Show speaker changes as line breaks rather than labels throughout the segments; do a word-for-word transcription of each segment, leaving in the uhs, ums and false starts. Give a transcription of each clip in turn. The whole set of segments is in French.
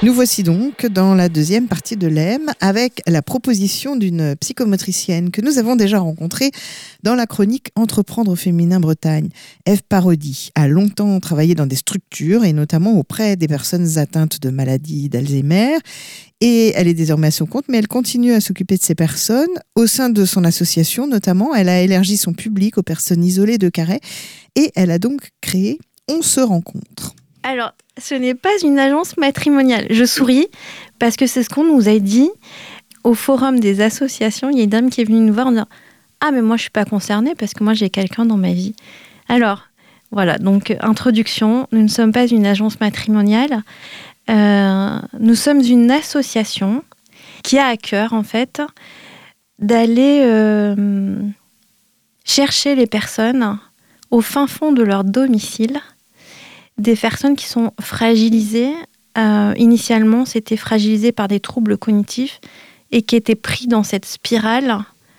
Nous voici donc dans la deuxième partie de l'E M avec la proposition d'une psychomotricienne que nous avons déjà rencontrée dans la chronique Entreprendre au féminin Bretagne. Ève Parodi a longtemps travaillé dans des structures et notamment auprès des personnes atteintes de maladie d'Alzheimer. Et elle est désormais à son compte, mais elle continue à s'occuper de ces personnes. Au sein de son association, notamment, elle a élargi son public aux personnes isolées de Carhaix et elle a donc créé On se rencontre.
Alors, ce n'est pas une agence matrimoniale. Je souris parce que c'est ce qu'on nous a dit au forum des associations. Il y a une dame qui est venue nous voir en disant « Ah, mais moi, je ne suis pas concernée parce que moi, j'ai quelqu'un dans ma vie. » Alors, voilà, donc introduction. Nous ne sommes pas une agence matrimoniale. Euh, nous sommes une association qui a à cœur, en fait, d'aller euh, chercher les personnes au fin fond de leur domicile, des personnes qui sont fragilisées. Euh, initialement, c'était fragilisé par des troubles cognitifs et qui étaient pris dans cette spirale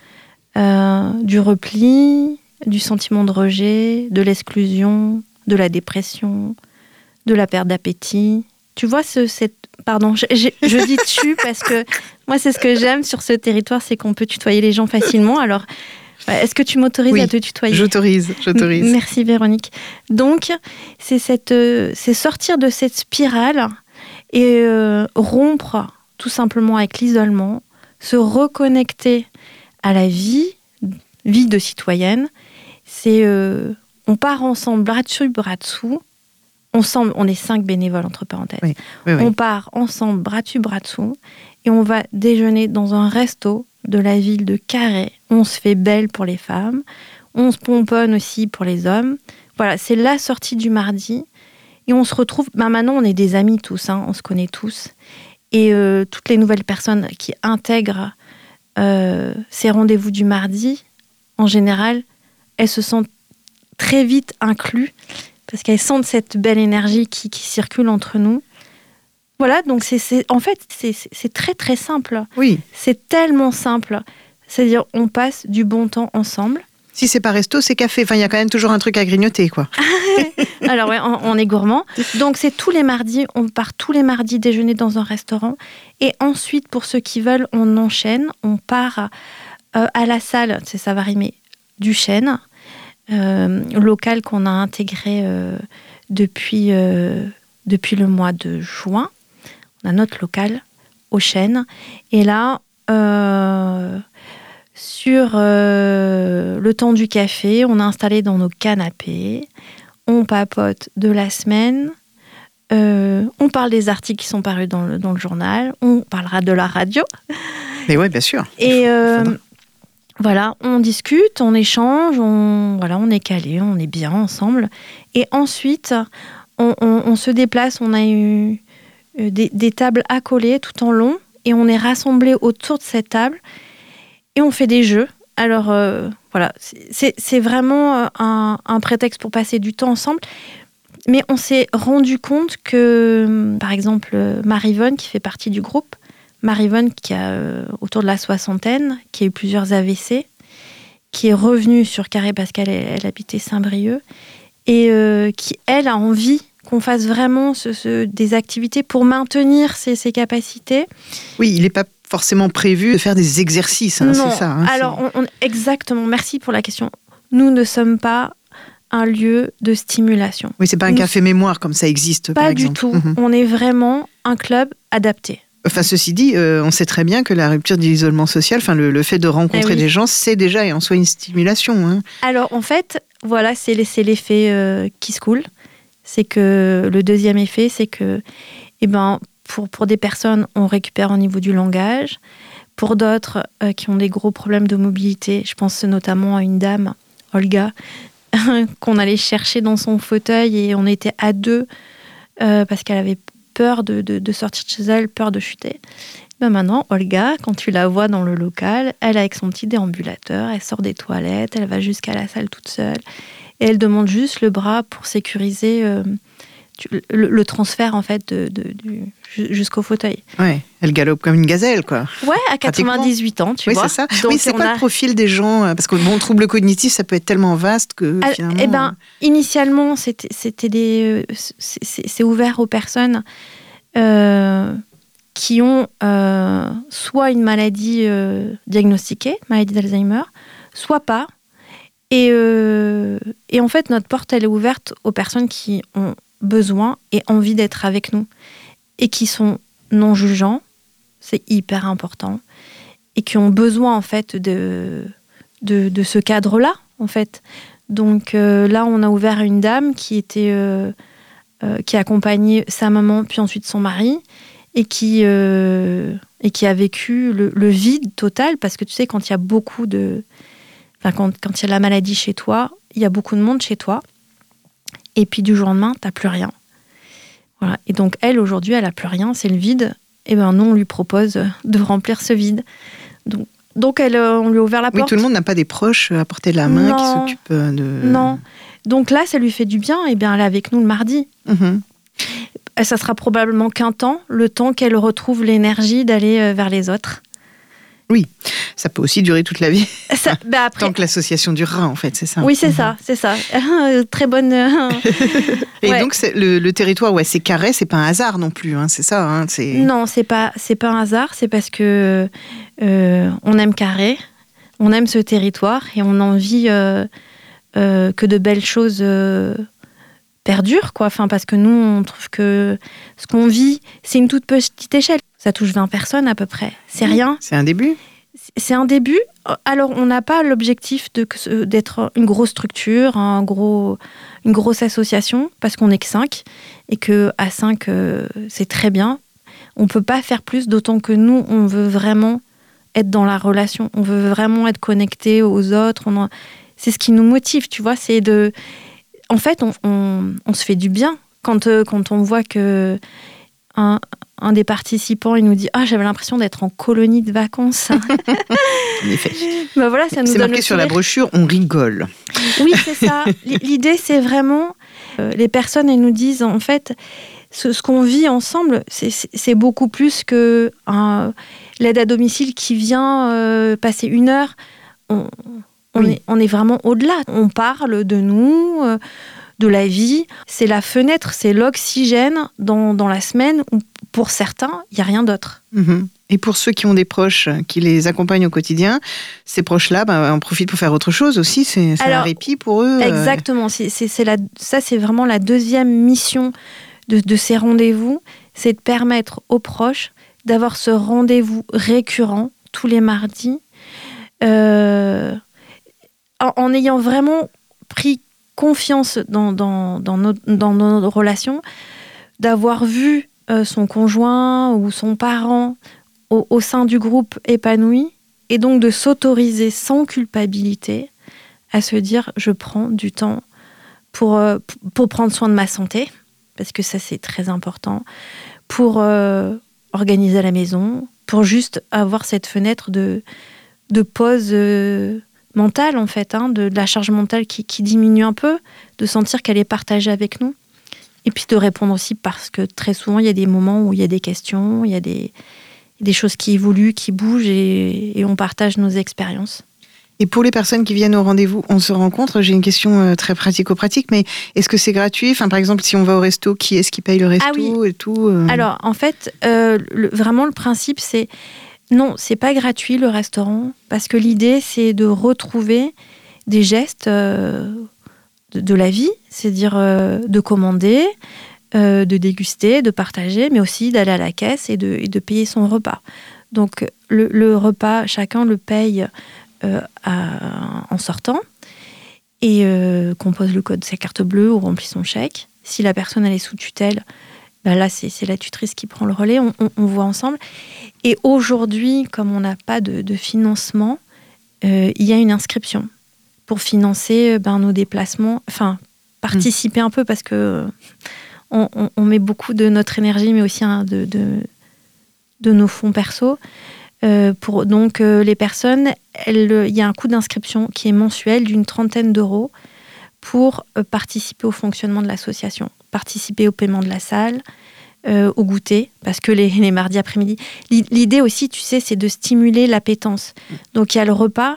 euh, du repli, du sentiment de rejet, de l'exclusion, de la dépression, de la perte d'appétit. Tu vois, ce, cette... Pardon, je, je, je dis tu parce que moi, c'est ce que j'aime sur ce territoire, c'est qu'on peut tutoyer les gens facilement. Alors, est-ce que tu m'autorises
oui,
à te tutoyer ?
J'autorise, j'autorise.
Merci Véronique. Donc, c'est, cette, euh, c'est sortir de cette spirale et euh, rompre tout simplement avec l'isolement, se reconnecter à la vie, vie de citoyenne. C'est, euh, on part ensemble, bras dessus, bras dessous. Ensemble, on est cinq bénévoles, entre parenthèses.
Oui, oui, oui.
On part ensemble, bras dessus, bras dessous, et on va déjeuner dans un resto de la ville de Carhaix. On se fait belle pour les femmes, on se pomponne aussi pour les hommes. Voilà, c'est la sortie du mardi. Et on se retrouve, ben maintenant on est des amis tous, hein, on se connaît tous. Et euh, toutes les nouvelles personnes qui intègrent euh, ces rendez-vous du mardi, en général, elles se sentent très vite incluses, parce qu'elles sentent cette belle énergie qui, qui circule entre nous. Voilà, donc c'est, c'est, en fait, c'est, c'est, c'est très très simple.
Oui.
C'est tellement simple. C'est-à-dire, on passe du bon temps ensemble.
Si c'est pas resto, c'est café. Enfin, il y a quand même toujours un truc à grignoter, quoi.
Alors ouais, on, on est gourmand. Donc c'est tous les mardis, on part tous les mardis déjeuner dans un restaurant. Et ensuite, pour ceux qui veulent, on enchaîne. On part euh, à la salle, c'est ça va rimer, du Chêne, euh, local qu'on a intégré euh, depuis, euh, depuis le mois de juin. On a notre local au Chêne. Et là, euh, sur euh, le temps du café, on a installé dans nos canapés. On papote de la semaine. Euh, on parle des articles qui sont parus dans le, dans le journal. On parlera de la radio.
Mais oui, bien sûr.
Et euh, voilà, on discute, on échange, on, voilà, on est calé, on est bien ensemble. Et ensuite, on, on, on se déplace. On a eu des, des tables accolées tout en long. Et on est rassemblés autour de cette table. Et on fait des jeux. Alors, euh, voilà, c'est, c'est vraiment un, un prétexte pour passer du temps ensemble. Mais on s'est rendu compte que, par exemple, Maryvonne, qui fait partie du groupe, Maryvonne qui a euh, autour de la soixantaine, qui a eu plusieurs A V C, qui est revenue sur Carhaix parce qu'elle elle habitait Saint-Brieuc, et euh, qui, elle, a envie qu'on fasse vraiment ce, ce, des activités pour maintenir ses, ses capacités.
Oui, il n'est pas forcément prévu de faire des exercices, hein,
non.
c'est ça. Hein,
Alors, on, on, exactement, merci pour la question. Nous ne sommes pas un lieu de stimulation.
Oui, c'est pas un
Nous,
café mémoire comme ça existe,
pas
par
du
exemple.
tout.
Mm-hmm.
On est vraiment un club adapté.
Enfin, ceci dit, euh, on sait très bien que la rupture de l'isolement social, enfin le, le fait de rencontrer eh oui. des gens, c'est déjà et en soi une stimulation. Hein.
Alors, en fait, voilà, c'est, c'est l'effet euh, qui se coule. C'est que le deuxième effet, c'est que, eh ben, pour, pour des personnes, on récupère au niveau du langage. Pour d'autres euh, qui ont des gros problèmes de mobilité, je pense notamment à une dame, Olga, qu'on allait chercher dans son fauteuil et on était à deux euh, parce qu'elle avait peur de, de, de sortir de chez elle, peur de chuter. Ben maintenant, Olga, quand tu la vois dans le local, elle est avec son petit déambulateur, elle sort des toilettes, elle va jusqu'à la salle toute seule et elle demande juste le bras pour sécuriser euh, tu, le, le transfert en fait de, de, de, jusqu'au fauteuil.
Ouais, elle galope comme une gazelle, quoi.
Ouais, à quatre-vingt-dix-huit ans, tu
oui,
vois.
C'est ça.
Donc,
oui, c'est quoi a... le profil des gens ? Parce que bon, trouble cognitif, ça peut être tellement vaste que
ah,
finalement...
Eh ben, initialement, c'était, c'était des, c'est, c'est, c'est ouvert aux personnes euh, qui ont euh, soit une maladie euh, diagnostiquée, maladie d'Alzheimer, soit pas. Et, euh, et en fait, notre porte, elle est ouverte aux personnes qui ont besoin et envie d'être avec nous et qui sont non jugeants, c'est hyper important, et qui ont besoin en fait de, de, de ce cadre-là, en fait. Donc euh, là, on a ouvert à une dame qui était euh, euh, qui a accompagné sa maman puis ensuite son mari et qui euh, et qui a vécu le, le vide total, parce que tu sais, quand il y a beaucoup de Enfin, quand, quand il y a la maladie chez toi, il y a beaucoup de monde chez toi. Et puis du jour au lendemain, tu n'as plus rien. Voilà. Et donc, elle, aujourd'hui, elle n'a plus rien, c'est le vide. Et bien, nous, on lui propose de remplir ce vide. Donc, donc elle, on lui a ouvert la porte.
Oui, tout le monde n'a pas des proches à portée de la main
non,
qui s'occupent de...
Non. Donc là, ça lui fait du bien. Et bien, elle est avec nous le mardi.
Mm-hmm.
Et ça sera probablement qu'un temps, le temps qu'elle retrouve l'énergie d'aller vers les autres.
Oui, ça peut aussi durer toute la vie.
Ça, bah après...
Tant que l'association durera, en fait, c'est ça.
Oui, c'est
mmh.
ça, c'est ça. Très bonne...
Et
ouais.
donc, c'est le, le territoire, ouais, c'est carré, c'est pas un hasard non plus, hein, c'est ça. Hein, c'est...
Non, c'est pas, c'est pas un hasard, c'est parce que euh, on aime Carré, on aime ce territoire et on a envie euh, euh, que de belles choses euh, perdurent, quoi. Enfin, parce que nous, on trouve que ce qu'on vit, c'est une toute petite échelle. Ça touche vingt personnes à peu près. C'est rien.
C'est un début.
C'est un début. Alors, on n'a pas l'objectif de, d'être une grosse structure, un gros, une grosse association, parce qu'on n'est que cinq, et qu'à cinq, euh, c'est très bien. On ne peut pas faire plus, d'autant que nous, on veut vraiment être dans la relation. On veut vraiment être connecté aux autres. On en... C'est ce qui nous motive, tu vois. C'est de... En fait, on, on, on se fait du bien quand, euh, quand on voit que... Un, un des participants, il nous dit « Ah, j'avais l'impression d'être en colonie de vacances. »
En effet.
Ben voilà, ça nous
c'est
donne
marqué
le
sur la
sourire.
brochure, on rigole.
Oui, c'est ça. L'idée, c'est vraiment... Euh, les personnes, elles nous disent, en fait, ce, ce qu'on vit ensemble, c'est, c'est beaucoup plus que euh, l'aide à domicile qui vient euh, passer une heure. On, on,
oui.
est, on est vraiment au-delà. On parle de nous... Euh, de la vie, c'est la fenêtre, c'est l'oxygène dans, dans la semaine où, pour certains, il n'y a rien d'autre.
Mmh. Et pour ceux qui ont des proches qui les accompagnent au quotidien, ces proches-là, bah, en profitent pour faire autre chose aussi, c'est, c'est Alors, un répit pour eux.
Exactement, c'est, c'est, c'est la, ça c'est vraiment la deuxième mission de, de ces rendez-vous, c'est de permettre aux proches d'avoir ce rendez-vous récurrent tous les mardis, euh, en, en ayant vraiment pris confiance dans, dans, dans, nos, dans nos relations, d'avoir vu euh, son conjoint ou son parent au, au sein du groupe épanoui, et donc de s'autoriser sans culpabilité à se dire je prends du temps pour, euh, pour prendre soin de ma santé, parce que ça c'est très important, pour euh, organiser la maison, pour juste avoir cette fenêtre de, de pause euh, mentale, en fait, hein, de, de la charge mentale qui, qui diminue un peu, de sentir qu'elle est partagée avec nous. Et puis de répondre aussi, parce que très souvent, il y a des moments où il y a des questions, il y a des, des choses qui évoluent, qui bougent, et, et on partage nos expériences.
Et pour les personnes qui viennent au rendez-vous, on se rencontre. J'ai une question euh, très pratico-pratique, mais est-ce que c'est gratuit ? Enfin, par exemple, si on va au resto, qui est-ce qui paye le resto ? Ah oui. Et tout euh...
Alors, en fait, euh, le, vraiment, le principe, c'est... Non, c'est pas gratuit le restaurant, parce que l'idée c'est de retrouver des gestes euh, de, de la vie, c'est-à-dire euh, de commander, euh, de déguster, de partager, mais aussi d'aller à la caisse et de, et de payer son repas. Donc le, le repas, chacun le paye euh, à, en sortant et euh, compose le code de sa carte bleue ou remplit son chèque. Si la personne elle est sous tutelle, ben là c'est, c'est la tutrice qui prend le relais, on, on, on voit ensemble. Et aujourd'hui, comme on n'a pas de, de financement, euh, il y a une inscription pour financer ben, nos déplacements, enfin, participer mmh. un peu, parce que on, on, on met beaucoup de notre énergie, mais aussi hein, de, de, de nos fonds perso. Euh, pour, donc, euh, les personnes, il y a un coût d'inscription qui est mensuel d'une trentaine d'euros pour euh, participer au fonctionnement de l'association, participer au paiement de la salle, Euh, au goûter, parce que les, les mardis après-midi... L'idée aussi, tu sais, c'est de stimuler l'appétence. Donc, il y a le repas,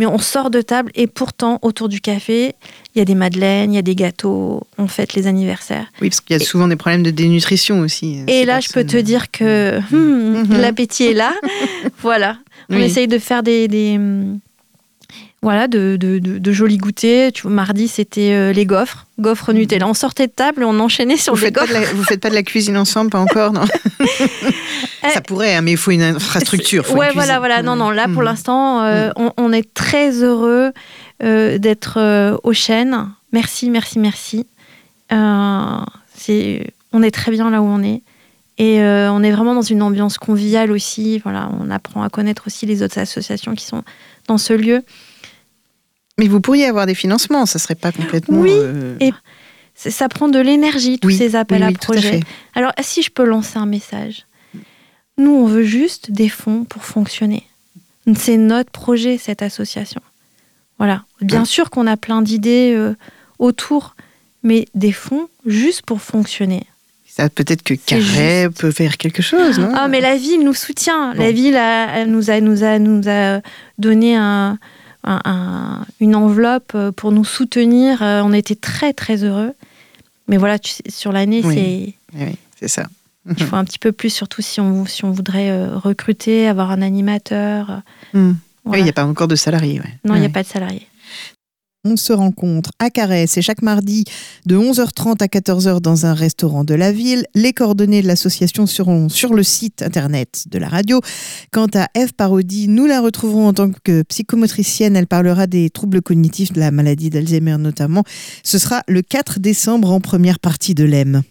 mais on sort de table et pourtant, autour du café, il y a des madeleines, il y a des gâteaux, on fête les anniversaires.
Oui, parce qu'il y a souvent des problèmes de dénutrition aussi.
Et là, personnes... je peux te dire que hmm, mm-hmm. l'appétit est là. Voilà. On oui. essaye de faire des... des Voilà, de, de, de, de jolis goûters. Tu vois, mardi, c'était euh, les gaufres, gaufres Nutella. On sortait de table et on enchaînait sur
vous
les gaufres.
La, vous faites pas de la cuisine ensemble, pas encore, non? Ça pourrait, hein, mais il faut une infrastructure. Faut
ouais,
une
voilà, voilà. Non, non. Là, mmh. pour l'instant, euh, mmh. on, on est très heureux euh, d'être euh, au Chêne. Merci, merci, merci. Euh, c'est, on est très bien là où on est. Et euh, on est vraiment dans une ambiance conviviale aussi. Voilà, on apprend à connaître aussi les autres associations qui sont dans ce lieu.
Mais vous pourriez avoir des financements, ça ne serait pas complètement...
Oui,
euh...
et ça prend de l'énergie, tous
oui,
ces appels
oui, oui,
à projets. À Alors, si je peux lancer un message, nous, on veut juste des fonds pour fonctionner. C'est notre projet, cette association. Voilà. Bien ah. sûr qu'on a plein d'idées euh, autour, mais des fonds juste pour fonctionner.
Ça, peut-être que Carhaix peut faire quelque chose, non?
Ah, mais la ville nous soutient. Bon. La ville a, elle nous, a, nous, a, nous a donné un... Un, un, une enveloppe pour nous soutenir. Euh, on était très, très heureux. Mais voilà, tu sais, sur l'année,
oui.
c'est...
Oui, c'est ça.
Il faut un petit peu plus, surtout si on, si on voudrait euh, recruter, avoir un animateur.
Mmh. Voilà. Oui, il n'y a pas encore de salariés. Ouais.
Non, il n'y
ouais.
a pas de salariés.
On se rencontre à Carhaix, c'est chaque mardi de onze heures trente à quatorze heures dans un restaurant de la ville. Les coordonnées de l'association seront sur le site internet de la radio. Quant à Ève Parodi, nous la retrouverons en tant que psychomotricienne. Elle parlera des troubles cognitifs, de la maladie d'Alzheimer notamment. Ce sera le quatre décembre en première partie de l'E M.